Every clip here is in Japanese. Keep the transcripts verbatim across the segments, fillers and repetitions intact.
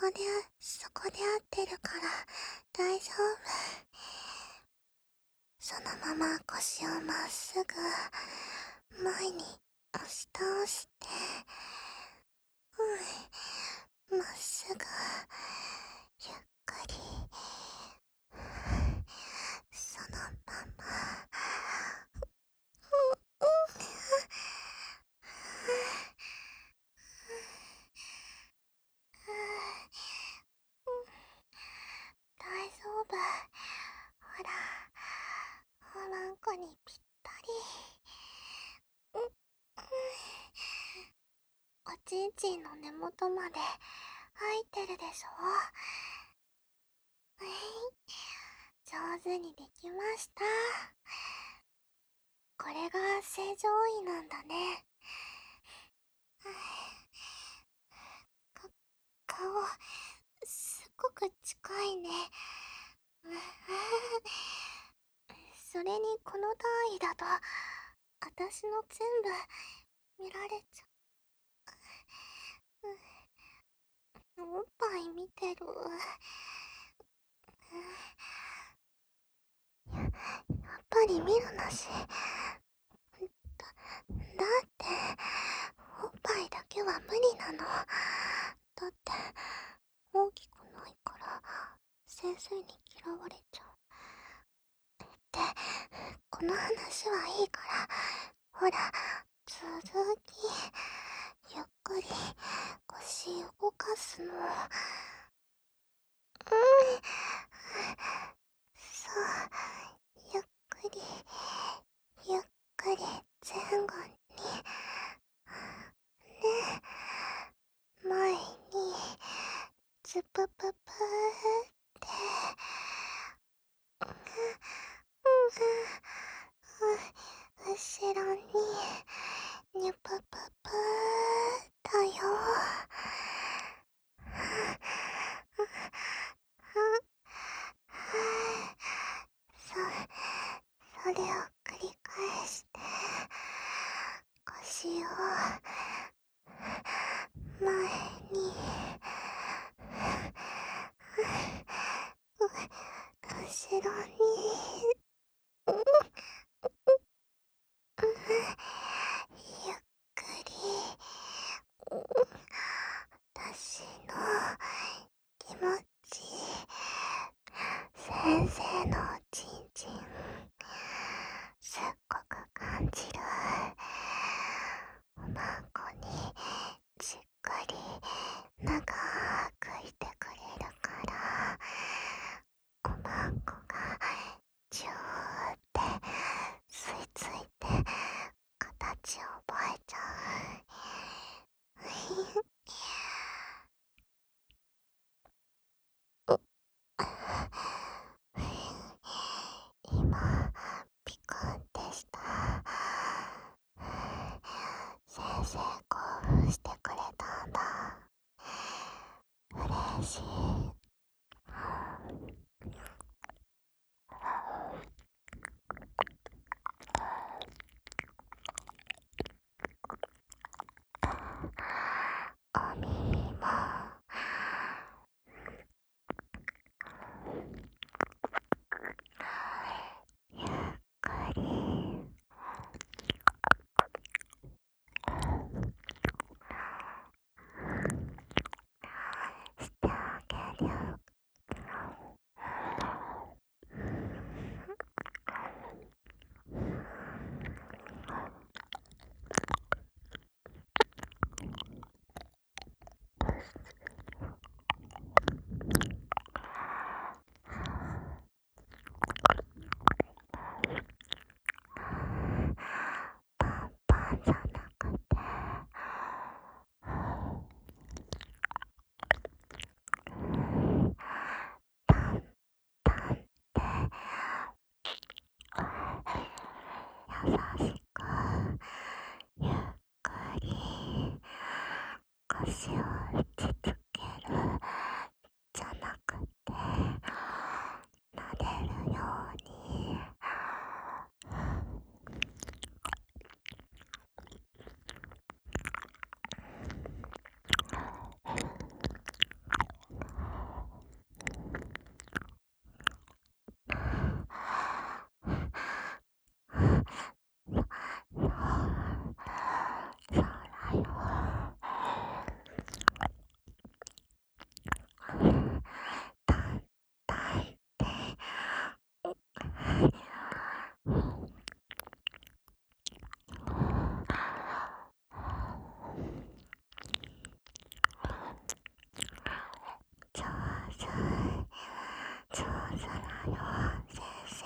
こで、そこで合ってるから大丈夫。そのまま腰をまっすぐ前に押し倒して、うん、まっすぐゆっくり、そのまま、大丈夫。ほら、おまんこにぴったり。おちんちんの根元まで入ってるでしょ。上手にできました。これが正常位なんだね。か、顔、すっごく近いね。それにこの単位だと、私の全部見られちゃう。おっぱい見てる。や、やっぱり見るなし。だ、だって、おっぱいだけは無理なの。だって、大きくないから、先生に嫌われちゃう。で、この話はいいから、ほら、続き、ゆっくり腰動かすの。うん、そう、ゆっくり、ゆっくり前後に、ね、前に、ズプププーって、後ろに、ニュプププーだよ。そ、それを繰り返して、腰を前に、後ろに、ゆっくり、私の気持ち、先生のおちんちん、すっごく感じる。おまんこにじっくり長くいてくれるから、おまんこがジューって吸い付いて形を覚えちゃう。 よ、先生。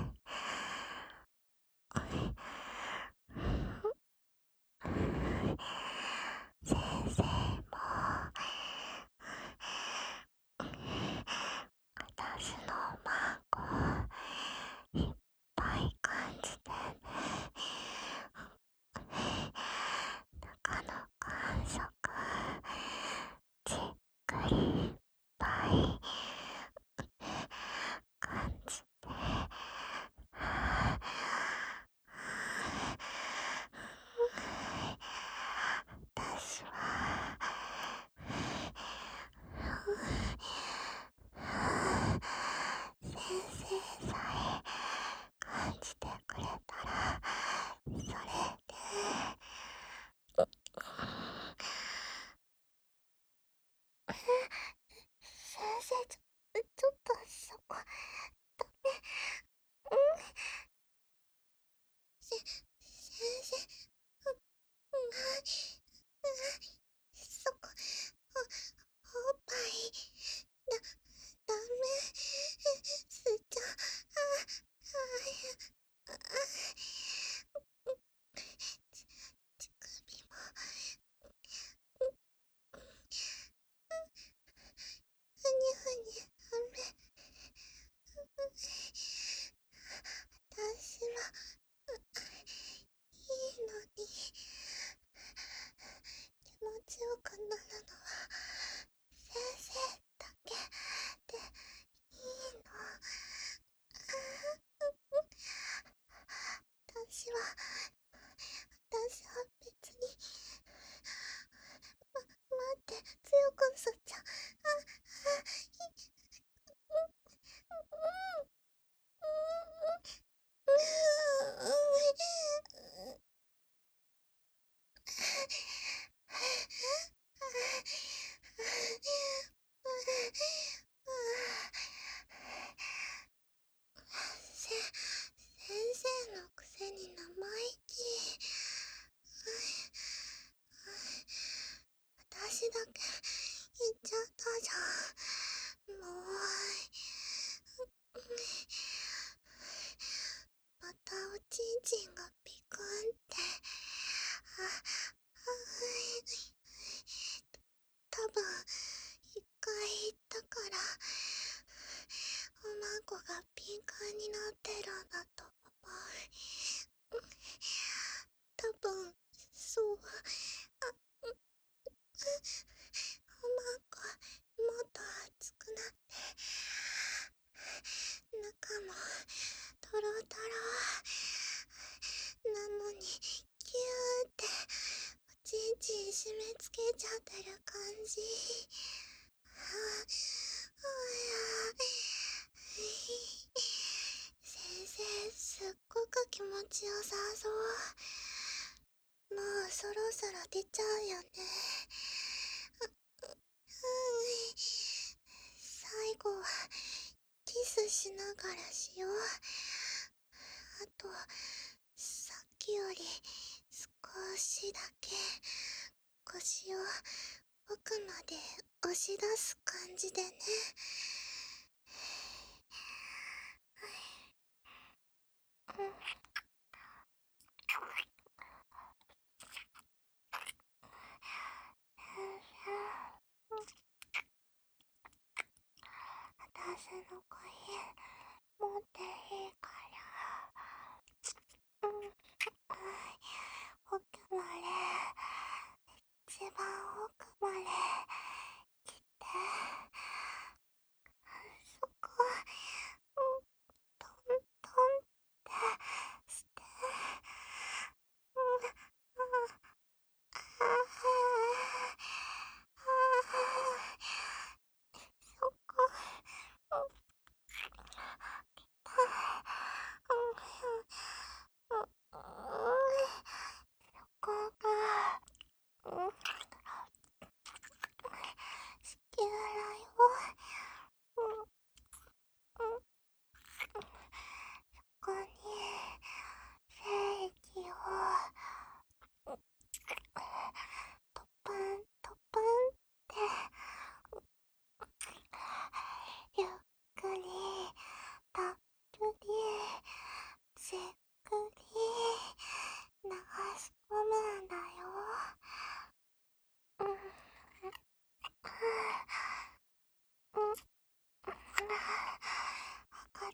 先生も私の孫いっぱい感じてね。中の感触じっくりいっぱい感じて。私は先生さえ感じてくれたらそれで。先生、ちょ、ちょっとそこ、ダメ。うん。せ、先生、う、うまい。そこ、お、おっぱい、だ、ダメ。すーちゃん、あ、あ、あ、ち、乳首も、ふにゅふにゅ、ダメ。私も、いいのに。気持ちよくなるのは先生だけでいいの。私は私は別に。ま、待って、強くすっちゃう。あ、あ、い、うん、うん、うん、うん、うん、せ、先生のくせに生意気。私だけ言っちゃったじゃん。もう。またおちんちんがピクンって。あ、あ、多分一回言ったからおまんこがピンクになってるんだと思う。多分そう。あ、おまんこもっと熱くなって中もトロトロなのにキューっておちんちん締め付けちゃってる感じ。はあ、先生すっごく気持ちよさそう。もうそろそろ出ちゃうよね。最後はキスしながらしよう。あとさっきより少しだけ腰を奥まで押し出す感じでね。うん。私の声持っていいから。うん。奥まで、一番奥まで来て。そこ、うん、トントンってして。うん、うん、ああ、ああ、そこ、うん、うん、うん、うん、そこが、うん、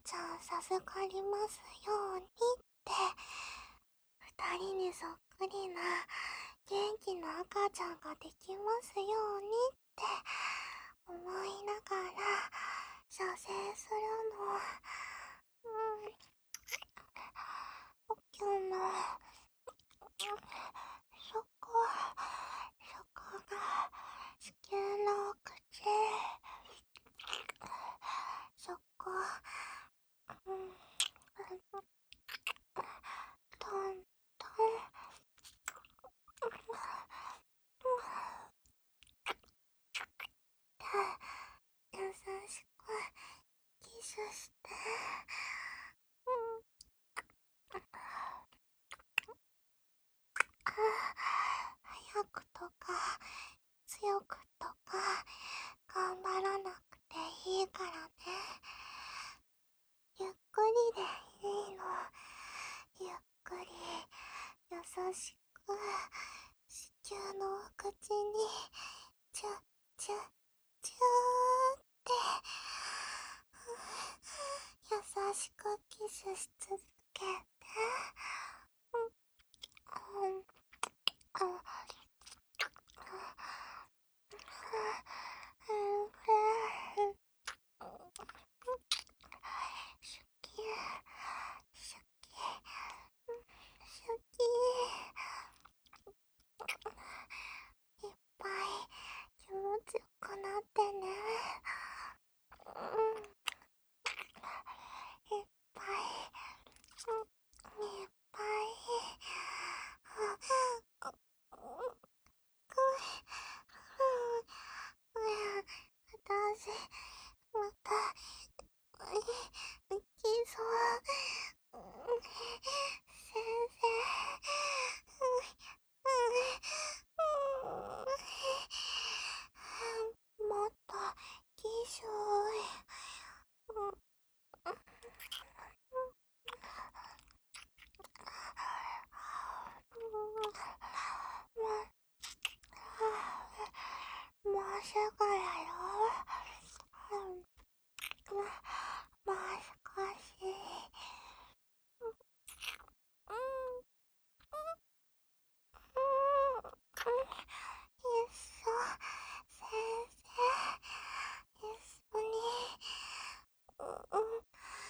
ちゃん授かりますようにって、二人にそっくりな元気な赤ちゃんができますようにって思いながら射精するの。うん。おきゅんの、そこ、そこが子宮の口。そこ、うん、トントン、優しくキスして、うん、早くとか強くとか頑張らなくていいからね。ゆっくりでいいの。ゆっくり優しく子宮の口にチュッチュッチューって、優しくキスし続けて、うん、うん、あ、シュキシュキシュキ、いっぱい気持ちよくなってね。うん、いっぱい、うん、いっぱい、あ、うん、私、また、いきそう。先生、もっと、きしょい。もうすぐだよ。もう少し。うん。うん。いっそ、先生、一緒に、うん、行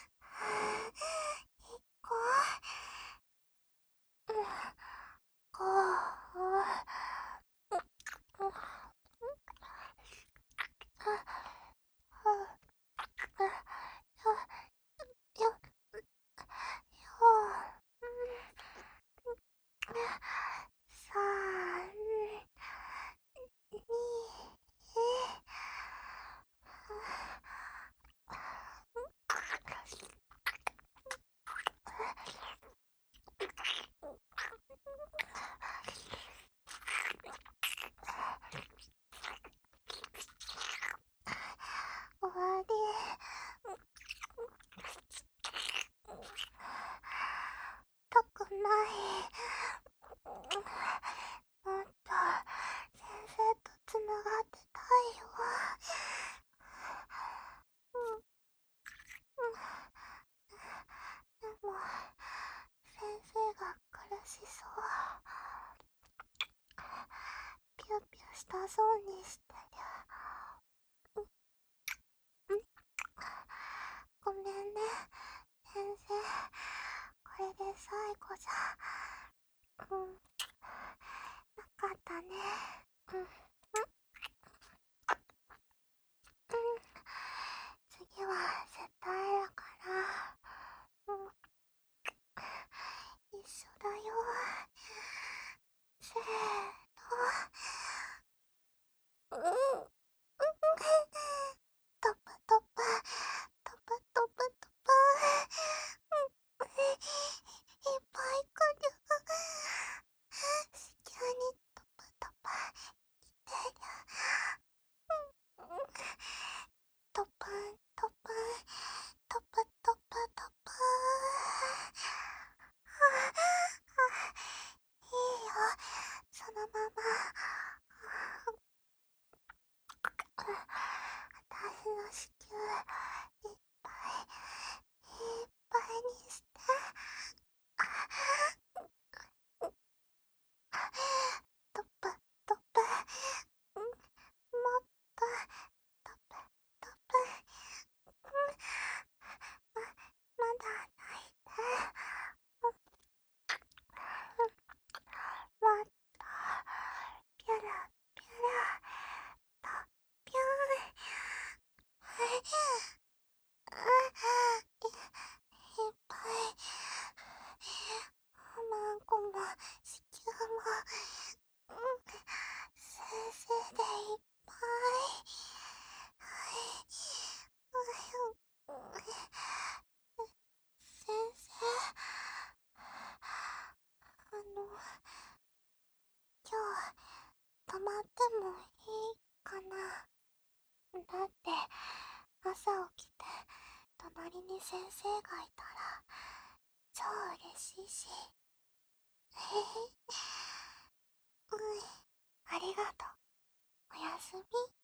こう。うん、こう。うん、よ、よ、さん、に、終わり。たくない。もっと先生とつながってたいよ。うん、うん、でも先生が苦しそう。ピュピュしたそうにしてる。うん、ごめんね先生、これで最後じゃ、うん、なかったね。うん、うん、次は絶対だから、うん、一緒だよ。せーの。うん、うん、トップトップ、トップトップトップ、うん、いっぱい来る。子宮にトップトップ、 もいいかな。だって朝起きて隣に先生がいたら超嬉しいし。へへ。うん、ありがとう。おやすみ。